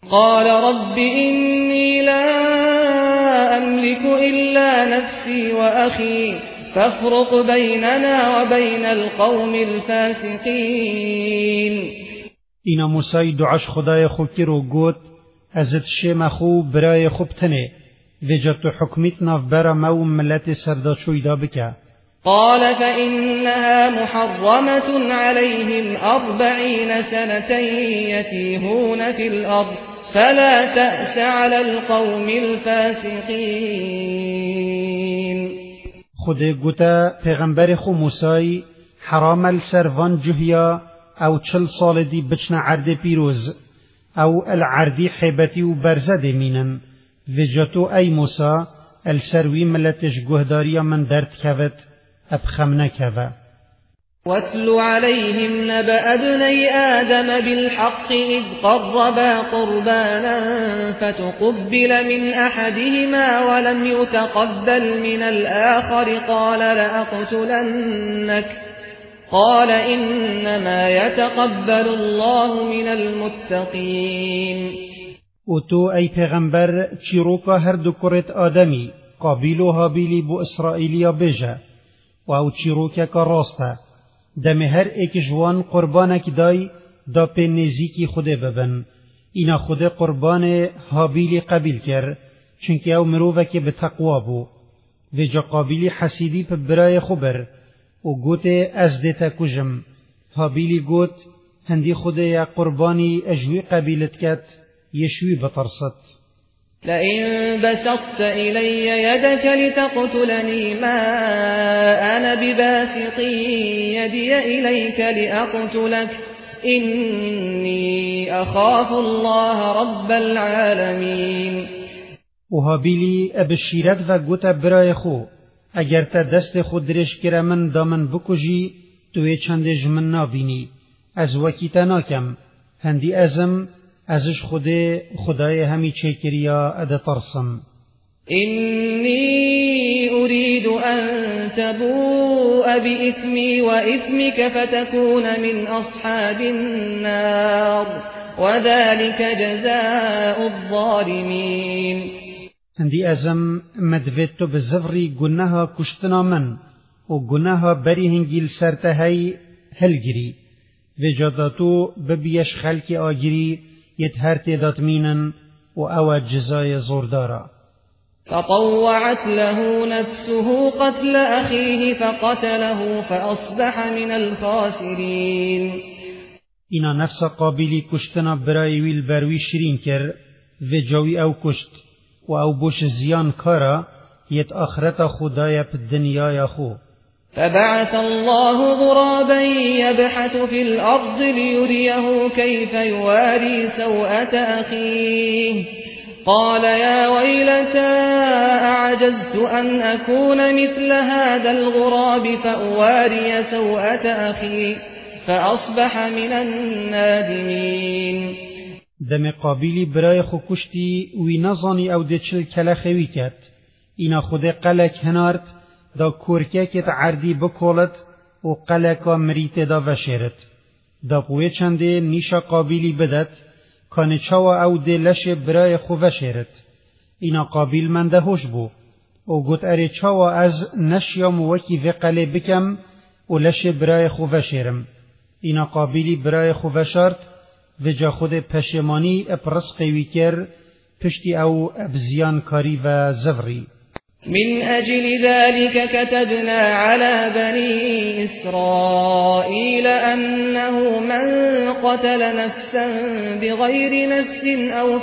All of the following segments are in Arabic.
قال رب إني لا أملك إلا نفسي وأخي فافرق بيننا وبين القوم الفاسقين. اینا موسی دعاش خدای خو کرو گوت ازت شم خو برای خوب تنه وجت حکمیت ناف برا مو ملت سرداشوی دا بکه. قال فإنها محرمة عليهم 40 سنة يتيهون في الأرض فلا تأس على القوم الفاسقين. خود گوتا پیغمبر خو موسی حرام السروان جهیا او 40 سال دی بچنا عرد پیروز او العردی حیبتی و برزد مینن وجتو ای موسی السروی ملتش گهداریا من درد کود ابخم نکوه. واتل عليهم نبأ ابني آدم بالحق إذ قربا قربانا فتقبل من أحدهما ولم يتقبل من الآخر قال لأقتلنك قال إنما يتقبل الله من المتقين. و تو ای پیغمبر چیروکا هر دو کرت آدمی قابیل و حابیلی بو اسرائیلیا بجه و او چیروکا که راسته دم هر ایک جوان قربانک دای دا پی نزیکی خوده ببن. اینا خوده قربان حابیلی قبیل کر چونکه او مروفه که به تقوا بو و جا قابیلی حسیدی پی برای خوبر و گوت از دیتا کجم. حابیلی گوت هندی خوده یا قربانی اجوی قبیلت کت يشوي بطرست. لئن بسطت إلي يدك لتقتلني ما أنا بباسط يدي إليك لأقتلك إني أخاف الله رب العالمين. وهابيلي أبشيرت وقوت برای خو اگر تا دست خود درش کرا من دامن بکجی توی چندش من نابینی از وکیتا ناکم هندی ازم ازش خدای همی چکریا اد ترسم. إني أريد أن تبوء بإثمي وإثمك فتكون من أصحاب النار وذلك جزاء الظالمين. هندی ازم مدویتو بزفری گناها کشتنا من و گناها بری هنگیل سرتهی هلگری و جاداتو ببیش خلق آگری يتهر تيدات مينا وأوى جزايا زوردارا. فطوعت له نفسه قتل أخيه فقتله فأصبح من الخاسرين. إنا نفس قابلي كشتنا براي ويل بروي شرين كر وجوي أو كشت وأو بوش زيان كارا يت آخرت خدايا بالدنيا يخو. فبعث الله غرابا يبحث في الأرض ليريه كيف يواري سوءة أخيه قال يا ويلتى أعجزت أن أكون مثل هذا الغراب فأواري سوءة أخي فأصبح من النادمين. دم قابلی برای خو کشتی وی نزانی او دچل کلخوی کت اینا خود قلق هنارد دا کورکیت عردی بکولد و قلقا مریت دا وشیرد دا قوی چنده نیشا قابلی بدد کانه چاوا او ده لش برای خو وشیرد. اینا قابل من ده هوش بو و گوت اره چاوا از نشیام وکی وقله بکم و لش برای خو وشیرم. اینا قابلی برای خو وشارد و جا خود پشمانی اپرس قوی کر پشتی او ابزیان کاری و زوری. من أجل ذلك كتبنا على بني إسرائيل أنه من قتل نفسا بغير نفس أو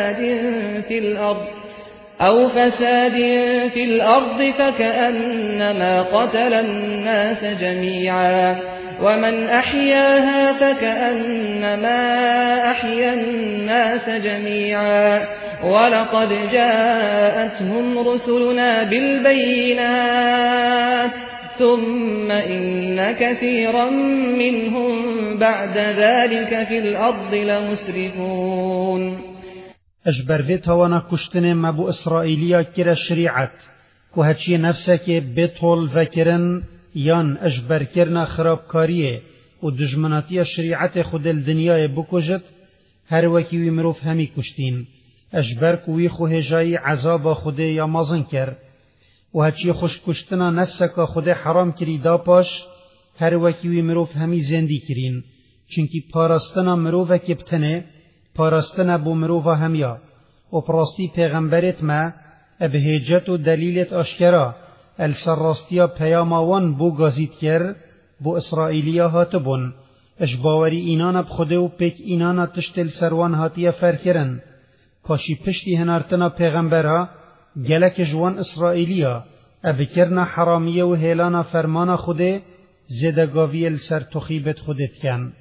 فساد في الأرض فكأنما قتل الناس جميعا ومن أحياها فكأنما أحيا الناس جميعا ولقد جاءتهم رسلنا بالبينات ثم إن كثيرا منهم بعد ذلك في الأرض لمسرفون. اجبرویت هوانا کشتن مبو اسرائیلیا کرا شریعت که هچی نفسک بطول وکرن یان اجبر کرنا خرابکاریه و دجمناتی شریعت خود الدنیای بکجت هر وکی وی مروف همی کشتین اجبر کوی خوه جای عذاب خود یا مازن کر و هچی خوش کشتنا نفسکا خود حرام کری دا پاش هر وکی وی مروف همی زندی کرین چونکی پاراستنا مروفه که بتنه پاراستنا بو مروفه همیا و پراستی پیغمبرت ما ابهیجت و دلیلت آشکرا السر راستیا پیاماوان بو گازید کر بو اسرائیلیا هاتبون اش باوری اینانا بخوده و پیک اینانا تشتل سروان هاتیا فرکرن پاشی پشتی هنارتنا پیغمبرها گلک جوان اسرائیلیا ابکرنا حرامیه و هیلانا فرمانا خوده زدگاوی السر تخیبت خودت کن.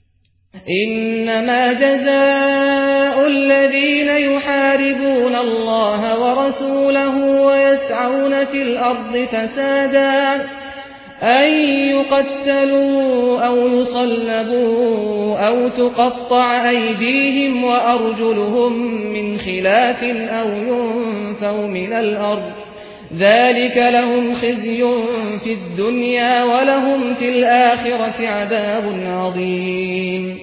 إنما جزاء الذين يحاربون الله ورسوله ويسعون في الأرض فسادا أن يقتلوا أو يصلبوا أو تقطع أيديهم وأرجلهم من خلاف أو ينفوا من الأرض ذلك لهم خزي في الدنيا ولهم في الآخرة عذاب عظيم.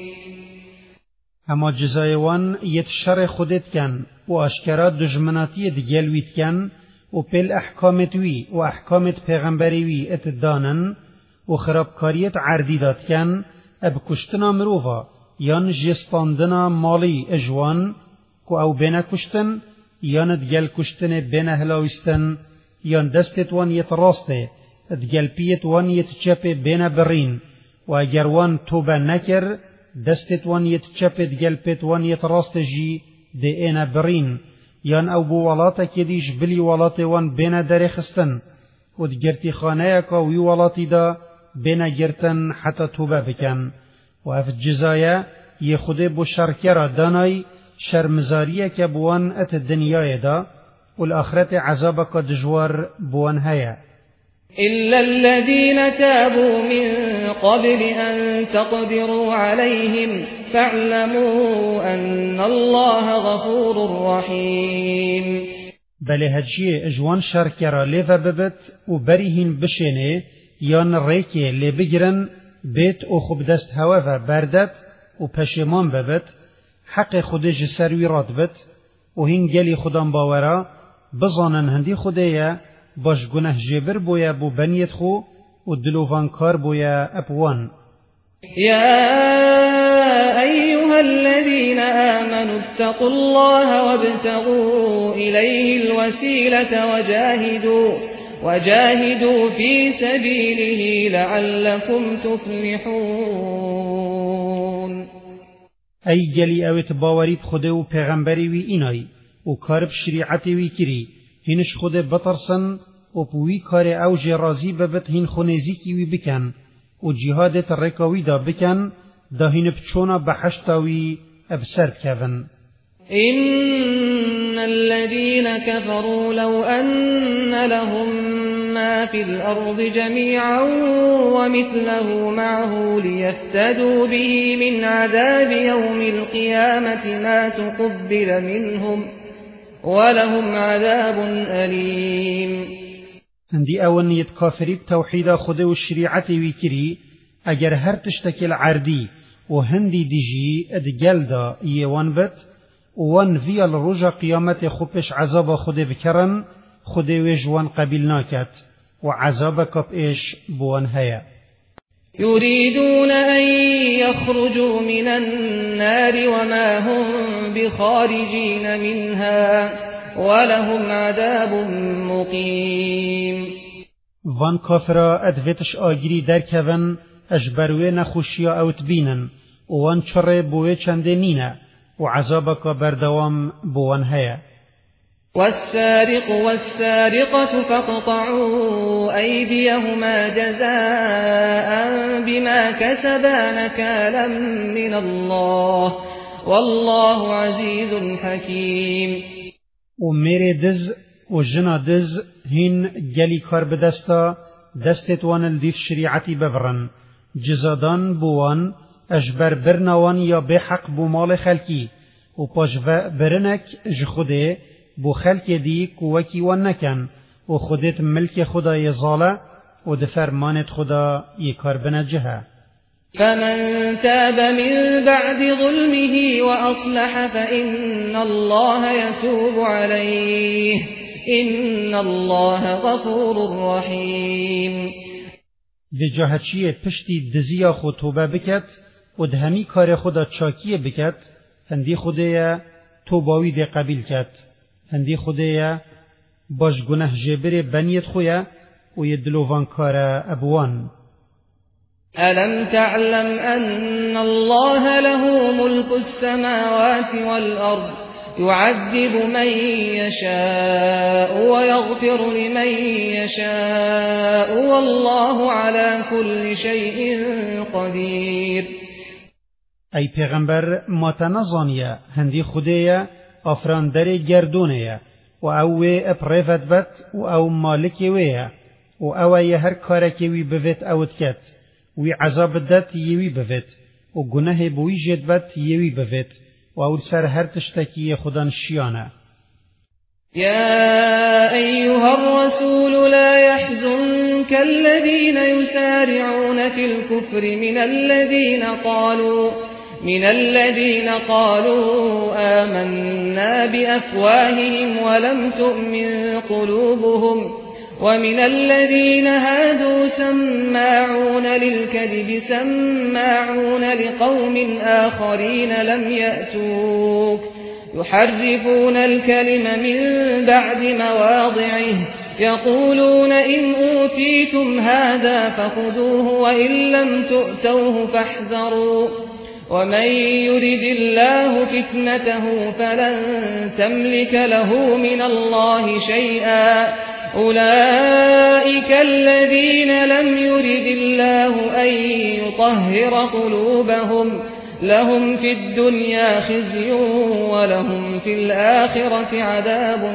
اما جزایوان یت شر خودت کن و اشکرا دجمناتی دگلویت کن و پل احکامت وی و احکامت پیغمبری وی ات دانن و خرابکاریت عردی داد کن اب کشتنا مروفا یان جستاندنا مالی اجوان کو او بین کشتن یان دگل کشتن بین هلاوستن یان دستت وان یت راسته دگل پیت وان یت چپ بین برین و اگر وان توبه نکر دستت وان یت چپ دگل پیت وان یت راسته جی ده اینا برین یان او بو ولاتا کدیش بلی ولاتا وان بین در خستن و دگرتی خانه اکا وی ولاتی دا بین گرتن حتی توبه بکن و اف جزایه یه خوده بو شرکر دانای شرمزاریه که بوان ات دنیای دا والآخرت عذابك دجوار بوان هيا إلا الذين تابوا من قبل أن تقدروا عليهم فاعلموا أن الله غفور رحيم. بل هجيه اجوان شركرا ليفا ببت وبريهن بشينه يان ريكي لبجرن بيت او خوب دست هوافا بردت و پشمان ببت حق خودش سروی راد بت و هین گلی خودم باورا بزانن هندی خودیا باش گناه جبر بویا بو بنیت خو و دلوفان کار بویا اپوان. يا أيها الذين آمنوا اتقوا الله وابتغوا إليه الوسيلة وجاهدوا في سبيله لعلكم تفلحون. أي جلي اوت باوري بخده و پیغمبری وی اینای و کارب شریعتی وی کری هینش خود بطرسن و پوی کار او جرازی ببت هین خونیزی کی وی بکن و جهادت رکاوی دا بکن دا هین بچونا بحشتاوی ابسر کون. إن الذين كفروا لو أن لهم ما في الأرض جميعا ومثله معه ليفتدوا به من عذاب يوم القيامة ما تقبل منهم ولهم عذاب أليم. هندي اون نیت کافری بتوحید خدا و شریعت ویکری اگر هر تشتکل عردی و هندی دیجی ادگل دا یوان بت وان فی الرجا قیامت خوبش عذاب خود بکرن خود وجوان قبیل ناکت و عذاب کب ایش بوان هیا. يريدون أن يخرجوا من النار وما هم بخارجين منها ولهم عذاب مقيم. وان كافرا ادویتش آگیری در کون اجبروی نخوشیا اوت بینن وان چره بوی چنده نینه و عذابك بردوام بوان هيا. والسارق والسارقة فاقطعوا أيديهما جزاء بما كسبا نكالا من الله والله عزيز حكيم. وميري دز وجنا دز هين جلي كار بدستا دستت وان الديف شريعتي ببرن جزادان بوان اجبر برنوان یا بحق بو مال خلکی و پاش برنک جخوده بو خلک دی کوکی وان نکن و خودت ملک خدا یزاله و دفرمانت خدا یکار بنجهه. فمن تاب من بعد ظلمه وأصلح فإن الله يتوب عليه إن الله غفور رحيم. جاهچیه پشتی دزیا خود توبه بکت و دهمی کار خدا چاکیه بکت هندی خدایا توباوی ده قبیل کت هندی خدایا باش گناه جبر بنیت خویا و یدلوان کار ابوان. ألم تعلم أن الله له ملك السماوات والأرض يعذب من يشاء ويغفر لمن يشاء والله على كل شيء قدير. ای پیغمبر ما تنظانیه هندی خدایا افراندر گردونه و او اپریفت بد و او مالکی ویه و او هر کارکی وی بوید اوت کت وی عذاب دت یوی بوید و گناه بوی جد بد یوی بوید و او سر هر تشتکی خدا شیانه. يا أيها الرسول لا يحزنك الذين يسارعون في الكفر من الذين قالوا آمنا بأفواههم ولم تؤمن قلوبهم ومن الذين هادوا سماعون للكذب سماعون لقوم آخرين لم يأتوك يحرفون الكلم من بعد مواضعه يقولون إن أوتيتم هذا فخذوه وإن لم تؤتوه فاحذروا ومن يرد الله فتنته فلن تملك له من الله شيئا أولئك الذين لم يرد الله أن يطهر قلوبهم لهم في الدنيا خزي ولهم في الآخرة عذاب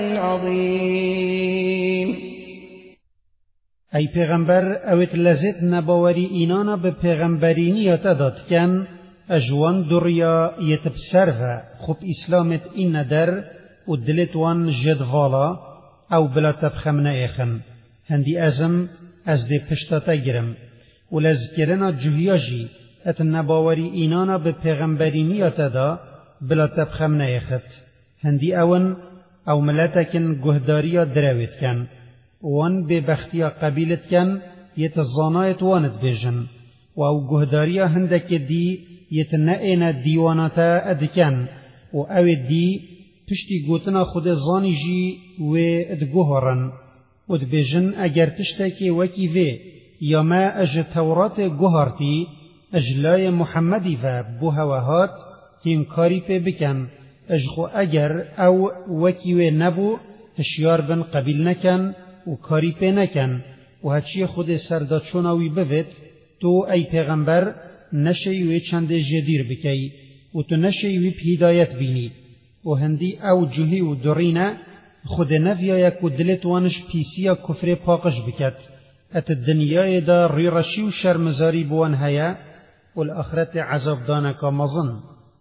عظيم. ای پیغمبر اوت لذت نباوری اینانا به پیغمبرینیت داد کن اجوان دریا یتبسر خوب اسلامت این در و دلت وان جدوالا او بلا تبخمنا ایخن هندی ازم از دی پشتاتا گرم و لذکرنا جوهیاجی ات نباوری اینانا به پیغمبرینیت دا بلا تبخمنا ایخت هندی اون او ملتکن گهداریا دراویت کن وان به بختیا قبیلت کن یتزانایت وانت بیجن و او گهداریا هندک دی یتنائنا دیواناتا ادکن و او دی پشتی گوتنا خود زانی جی و ادگوهرن و دبیجن اگر تشتکی وکی وی یا ما اج تورات گوهرتی اجلای محمدی و بوهوهات که انکاری پی بکن اجخو اگر او وکی وی نبو هشیار بن قبیل نکن و کاری پی نکن و هچی خود سرداچوناوی بوید تو ای پیغمبر نشیوی چند جدیر بکی و تو نشیوی هدایت بینی و هندی او جوهی و درینه خود نویا یک و دلت وانش پیسیا کفر پاقش بکد ات الدنیای دا ریرشی و شرمزاری بوان هیا و الاخرت عذاب دانکا مظن.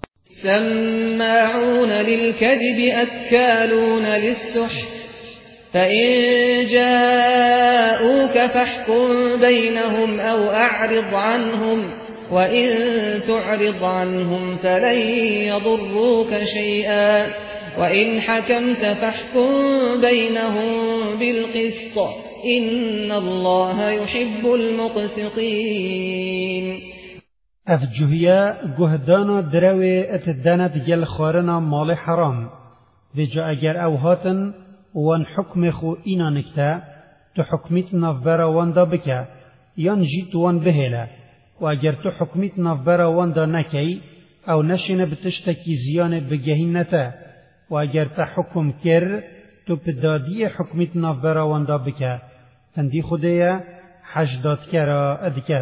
سماعون للكذب أكالون للسحت فإن جاءوك فاحكم بينهم أو أعرض عنهم وإن تعرض عنهم فلن يضروك شيئا وإن حكمت فاحكم بينهم بالقسط إن الله يحب المقسطين. افجوهیا گهدانا دروی اتدانت گل خارنا مال حرام وجا اگر او هاتن وان حکم خو اینا نکتا تو حکمیت نفبرا وان دا بکا یان جیت وان بهلا و اگر تو حکمیت نفبرا وان دا نکی او نشینه بتشتکی زیان بگهین نتا و اگر تا حکم کر تو پدادی حکمیت نفبرا وان دا بکا هندی خودیا حجدات کرا ادکت.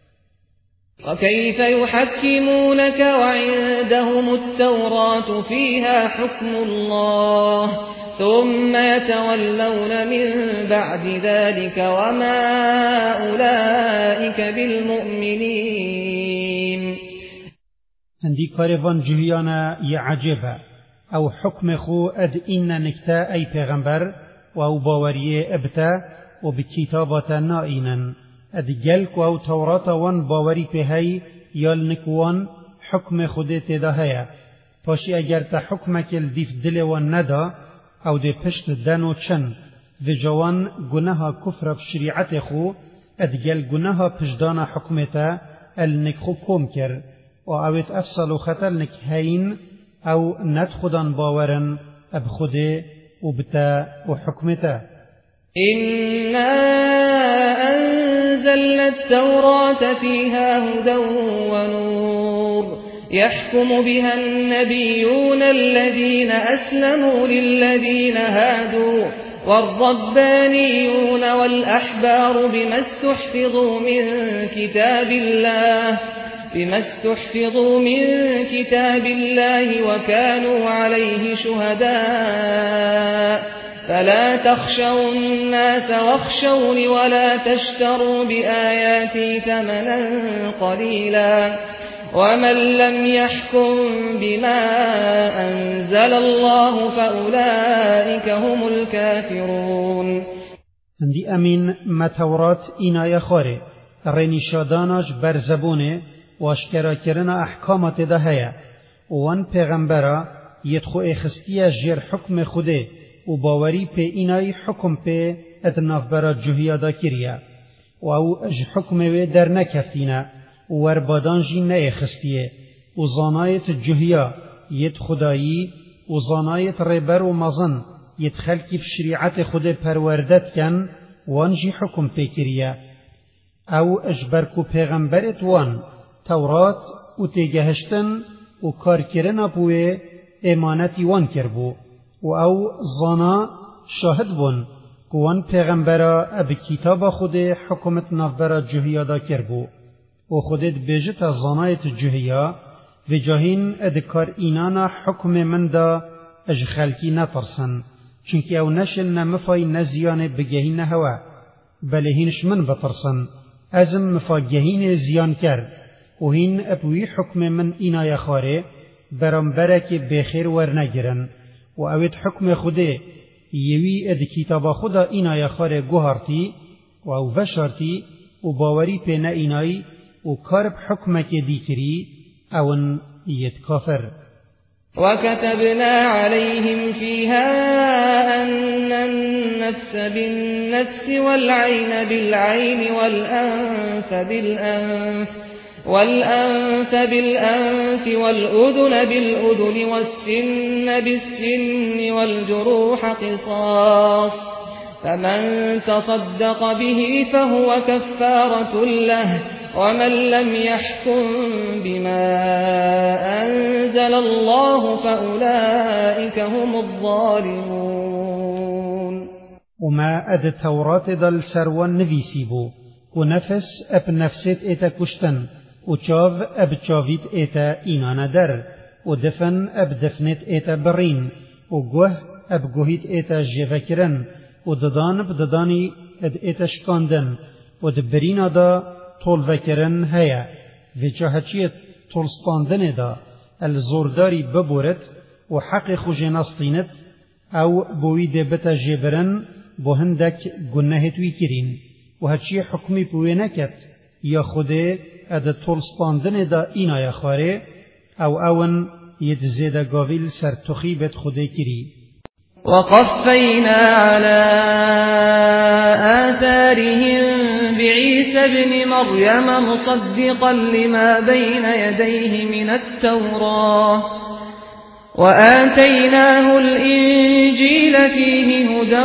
وكيف يحكمونك وعندهم التوراة فيها حكم الله ثم يتولون من بعد ذلك وما أولئك بالمؤمنين. هندي كارفان جهيانا يعجبا او حكم خو اد إن نكتا أي پیغمبر و باوريه ابتا و بكتابة نائنا اد جلك و توراة وان باوري پهي یال نکوان حکم خود تدا هیا پاشی اگر تا حکمک الدیف دل و ندا او ده پشت دن و چن و جوان گناه کفر بشریعت خو ادگل گناه پشدان حکمتا النکخو کم کر و اوید افصل و خطر نک هین او ند خودان باورن اب خوده و بتا و حکمتا. إنا أنزلنا التوراة فيها هدى ونور يحكم بها النبيون الذين أسلموا للذين هادوا والربانيون والأحبار بما استحفظوا من كتاب الله وكانوا عليه شهداء فلا تخشوا الناس واخشوني ولا تشتروا بآياتي ثمنا قليلا ومن لم يحكم بما أنزل الله فأولئك هم الكافرون. هندی امین ما تورات اینا یخاره رینی شادانش بر زبونه و اشکرا کرن احکامات ده هیا وان پیغمبرا یدخو اخستیه جر حکم خوده و باوری په اینای حکم په ادناف برا جهیا دا کریه و او اج حکم و در نکفتینه و وربادان جی نه خستیه و زانایت جهیا ید خدایی و زانایت ربر و مزن ید خلکی بشریعت خود پروردت کن وان جی حکم په کریه او اجبرکو پیغمبرت وان تورات و تیگهشتن و کار کرنا بوه امانتی وان کربو و او زانا شاهد بون کوان پیغمبرا اب کتاب خود حکمت نافبرا جهیا دا کربو و خودت بیجت زانایت جهیا و جاهین ادکار اینانا حکم من دا اج خلکی نترسن چونکه او نشل نمفای نزیان بگهین هوا بله هینش من بترسن ازم مفاگهین زیان کرد و هین ابوی حکم من اینا یخاره برانبرک بخیر ورنگرن و اوید حکم خوده یوی اد کتاب خدا اینا یخاره گوهارتی و او وشارتی و باوری پی نه اینای و کارب حکمک دیکری اون ید کافر. وكتبنا عليهم فيها أن النفس بالنفس والعين بالعين والأنف بالأنف والأذن بالأذن والسن بالسن والجروح قصاص فمن تصدق به فهو كفارة له ومن لم يحكم بما أنزل الله فأولئك هم الظالمون. وما أد التوراة دل سروان نفيسيبو ونفس اب نفسيت ايتا كشتن وچاو اب چاويت ايتا اينانا در ودفن اب دفنت ايتا برين وگوه اب گوهيت ايتا جيفكرن وددان اب دداني اد ايتا شكاندن ودبرين دا طول وكرن هيا وچاهچيت طولستاندن دا الزورداري ببورت وحق خوجي ناسطينت او بوي دبتا جيبرن بوهندك گنهت ويكرين و هرچی حکمی پوی نکت یا خوده اد طولستاندن دا اینا یا خاره او اون ید زیده گاویل سر تخیبت خوده کری. وقفینا على آثارهم بعيسى ابن مريم مصدقا لما بين يديه من التوراة وآتيناه الإنجيل فيه هدى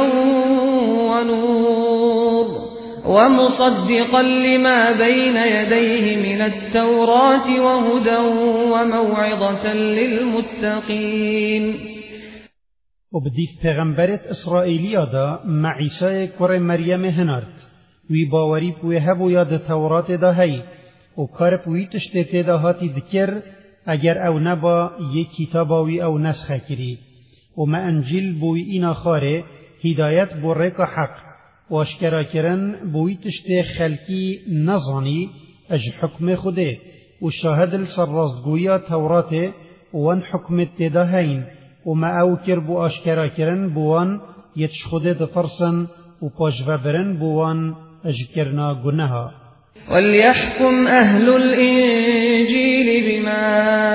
ونور ومصدقا لما بين يديه من التوراة وهدى وموعظة للمتقين. وبديف پیغمبرت اسرائیلیا دا مع عیسی کور مریم هنارد وی باوری پوی هبو یاد تورات دا هی و کار پوی تشتیت دا هاتی ذکر اگر او نبا یک کتاباوی او نسخه کری و ما انجیل بوی اینا خاره هدایت بو ریکا حق و اشکرا کرن بوی تشتی خلکی نظانی اج حکم خوده و شاهد السر رازگویا توراته وان حکمت تدا هین و ما او کر بو اشکرا کرن بوان یتش خوده دفرسن و پاجوه برن بوان اج کرنا گناها وليحكم أهل الإنجيل بما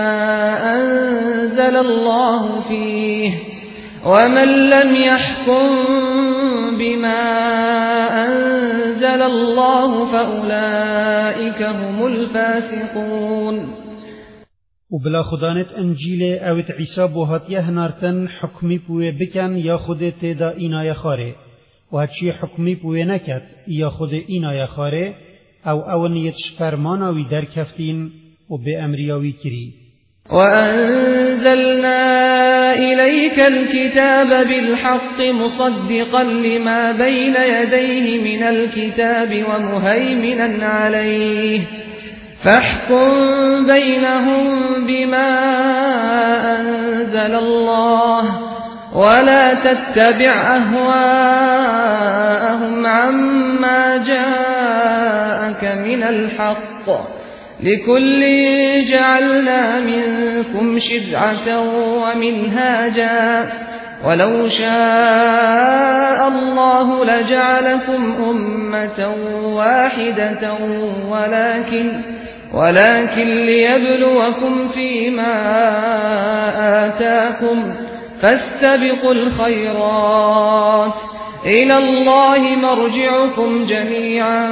أنزل الله فيه ومن لم يحكم بما أنزل الله فأولئك هم الفاسقون. وبلا خدانت انجیل اوت عیسی بوهات یهنارتن حکمی بوی بکن یا خود تیدا اینا یخاره و هرچی حکمی بوی نکد یا خود اینا یخاره او نیتش فرماناوی در کفتین و به امریاوی کری. وأنزلنا إليك الكتاب بالحق مصدقا لما بين يديه من الكتاب ومهيمنا عليه فاحكم بينهم بما أنزل الله ولا تتبع أهواءهم عما جاءك من الحق لكل جعلنا منكم شرعة ومنهاجا ولو شاء الله لجعلكم أمة واحدة ولكن ليبلوكم فيما آتاكم فاستبقوا الخيرات إلى الله مرجعكم جميعا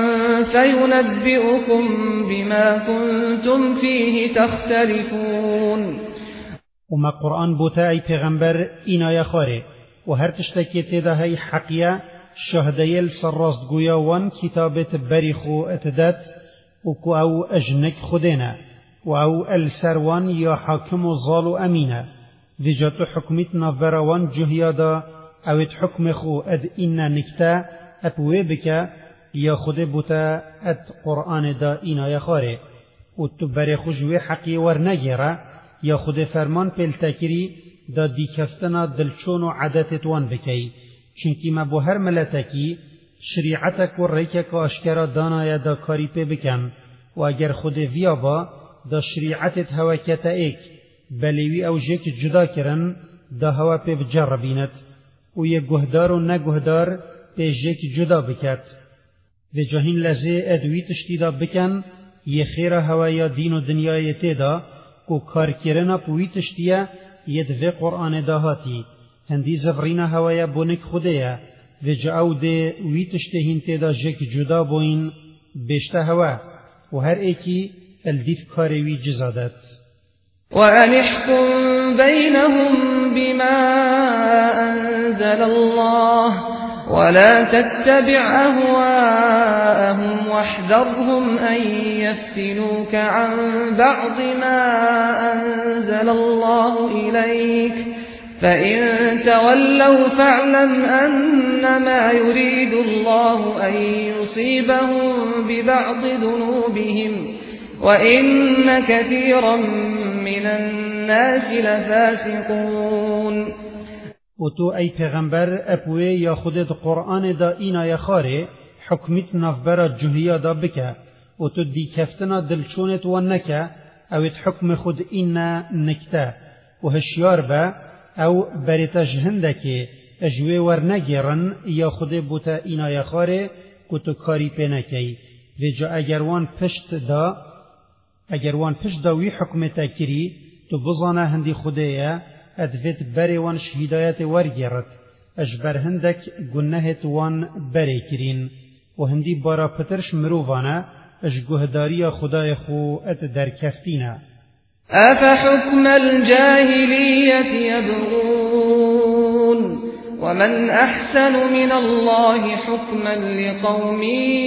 فينبئكم بما كنتم فيه تختلفون. وما قرآن بوتاعي پیغمبر اینا یخاره و هر تشتکی تدهی حقیه شهدیل سرراست گویا وان کتابت بریخو اتدت وكو او اجنك خدنا او السروان يا حاكم الظال امينه دجات حكمت نفروان جهيادا او حكم خو اد إنا نكتا ابوي بك يا خد بوتا اد قرآن دا إنا يخاره و تبري خجوه حقي ورنگيرا يا خد فرمان پلتاكري دا دي كفتنا دلچون و عادتت وان بكي چونكي ما بو هر ملتاكي شریعتک و ریکک آشکارا دانای دا کاری پی بکن و اگر خود ویا با دا شریعتت هوا کتا ایک بلیوی او جک جدا کرن دا هوا پی بجربینت و یه گهدار و نگهدار پی جک جدا بکت و جاهین لزه ادوی تشتی دا بکن یه خیر هوا یا دین و دنیای تیدا کو کار کرنا پوی تشتیه یه دوی قرآن دا هاتی هندی زفرین هوا یا بونک خوده و جاو ده وی تشتهین تیدا جک جدا بوین بیشته هوا و هر ایکی الدیف کاروی جزادت. وأن احكم بينهم بما أنزل الله ولا تتبع أهواءهم واحذرهم أن يفتنوك عن بعض ما أنزل الله إليك فإن تولوا فاعلم أنما يريد الله أن يصيبهم ببعض ذنوبهم وإن كثيرا من الناس لفاسقون. و تو ای پیغمبر اپوی یا خودت قرآن دا اینا یخاره حکمیت نفبر جهیا دا بکه و تو دی کفتنا دلچونت و نکه اوید حکم خود اینا نکته و هشیار با او بریتش هندکی اجوی ورنگیرن یا خود بوتا اینا یخاره کتو کاری پی نکی و جا اگر وان پشت دا وی حکمتا کری تو بزانه هندی خوده ادویت بری وانش هدایت ورگیرد اجبر هندک گنهت وان بری کرین و هندی بارا پترش مروفانه اجگهداری خدای خو ات در کفتینه. أفحكم الجاهلية يبغون ومن أحسن من الله حكما لقوم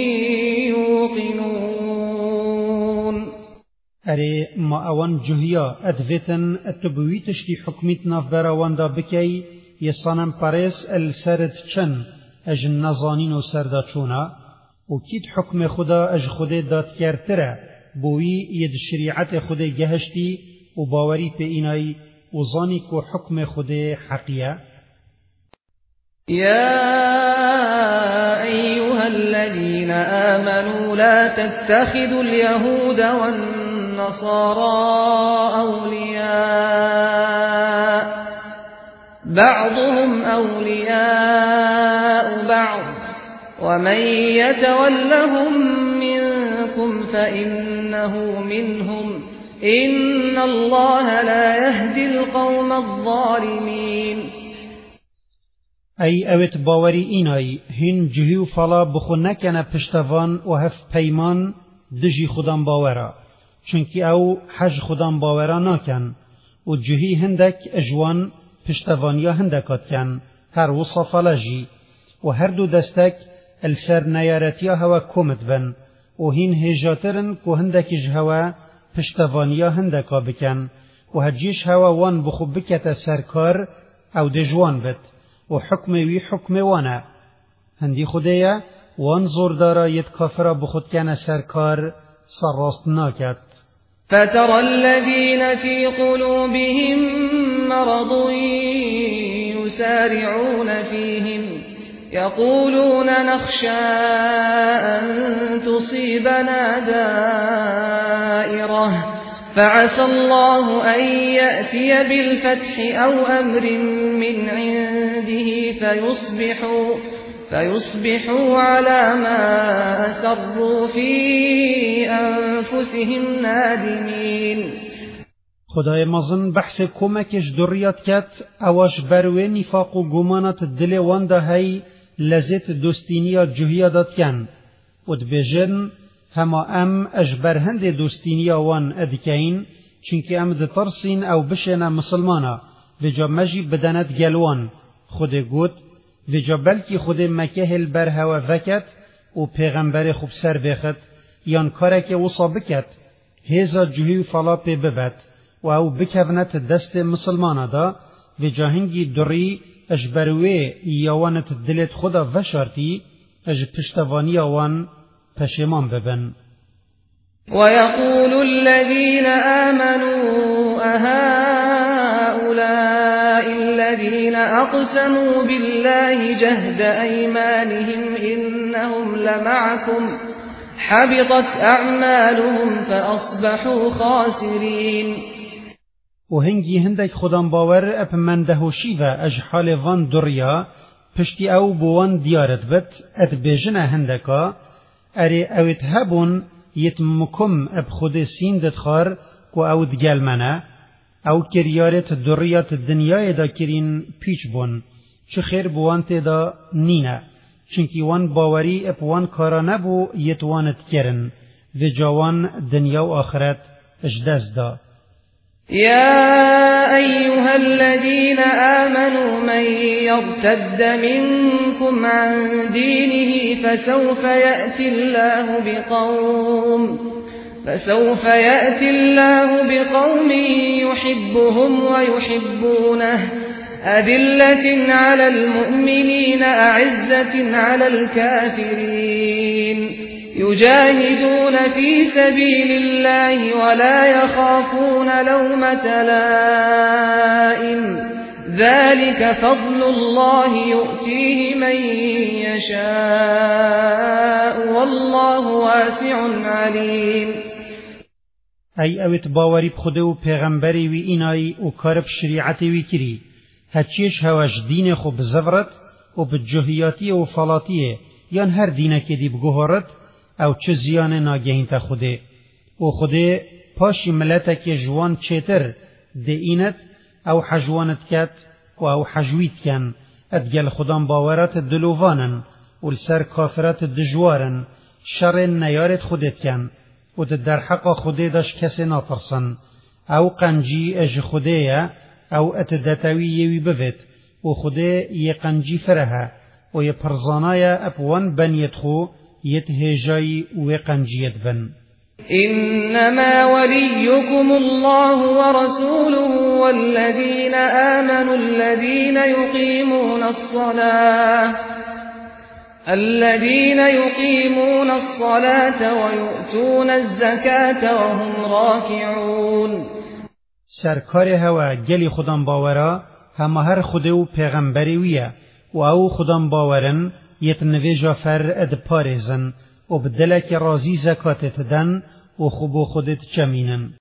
يوقنون. اره ما اوان جهیا ادویتن اتبویتش دی حکمیت نافبرا واندا بکی یسانم پاریس السرد چن اج نزانین و سردا چونا و کید حکم خدا اج خود داد کرتره بوی ید شریعت خود گهشتی و باوری پی اینای و زانی کو حکم خود حقیه. يا أيها الذين آمنوا لا تتخذوا اليهود والنصارى أولياء بعضهم أولياء بعض ومن يتولهم منكم فإنه منهم إن الله لا يهدي القوم الظالمين. أي أوت باوري إناي هن جهيو فلا بخو نكنا پشتوان و هف پیمان دجي خودان باورا چونكي او حج خودان باورا ناكن و جهي هندك اجوان پشتوانيا هندكات كن هر وصف لجي و هر دو دستك السر نيارتيا هوا كومت بن و هين هجاترن كو هندك جهوا پشتوانيا هندكا بكن و هجيش هوا وان بخو بكت سركار او دجوان بت و حكم وي حكم وانا هندي خديا وان زور دارا يد كافرا بخود كان سركار سراست ناكت. فترى الذين في قلوبهم مرض يسارعون فيهم يقولون نخشى أن تصيبنا دائرة فعسى الله أن يأتي بالفتح أو أمر من عنده فيصبحوا على ما أسروا في أنفسهم نادمين. خدای مزن بحث کمکش دریات کت اواش بروی نفاق و گمانت دل وانده هی لذت دوستینیا جهیا داد کن و دبیجن هما اجبر هند دوستینیا وان ادکین چونکه دترسین او بشنا مسلمانا وجا مجی بدنت گلوان خود گود وجا بلکی خود مکهل بر هوا وکت و پیغمبر خوب سر بخت یان کارک وصا بکت هزا جهی فلا پی ببت و او بکونت دست مسلمانا دا وجا هنگی دری اجبروی یوانت دلت خدا وشارتی اج پشتوانی وان پشیمان ببن. ويقول الذين آمنوا أهؤلاء الذين أقسموا بالله جهد أيمانهم إنهم لمعكم حبطت أعمالهم فأصبحوا خاسرين. وهنگی هندک خودم باور اپ من دهوشی و اجحال وان دریا پشتی او بوان دیارت بد ات بیجنه هندکا اری اوید هبون یتمکم اب خود سیندت خار کو او دگل منه او کریارت دریات دنیای دا کرین پیچ بون چه خیر بوانت دا نینه چونکی وان باوری اپ وان کارا نبو یتوانت کرن و جوان دنیا و آخرت اجدز دا. يا أيها الذين آمنوا من يرتد منكم عن دينه فسوف يأتي الله بقوم يحبهم ويحبونه أذلة على المؤمنين أعزة على الكافرين يجاهدون في سبيل الله ولا يخافون لومة لائم ذلك فضل الله يؤتيه من يشاء والله واسع عليم. ای اوت باوری بخوده و پیغمبری وی اینای و کارب شریعتی وی کری هچیش هواش دین خو بزورت و بجهیاتی و فلاطیه یان هر دینه که دی بگوهرت او چه زیان ناگهین تا خوده و خوده پاشی ملت که جوان چیتر ده اینت او حجوانت کت و او حجویت کن ادگل خودان باورات دلووانن و لسر کافرات دجوارن شر نیارت خودت کن و ده در حق خوده داش کسی ناترسن او قنجی اج خوده او اتدتاوی یوی بوید و خوده یه قنجی فرها و یه پرزانای اپوان بنیت خو يتهجاي وقنجيت بن. إنما وليكم الله ورسوله والذين آمنوا الذين يقيمون الصلاة ويؤتون الزكاة وهم راكعون. سرکار هوا گلی خودم باورا همه هر خوده و پیغمبری ویه و او خودم باورن یتنویجا فر اد پارزن و بدلک رازی زکاتت دن و خوب خودت چمینن.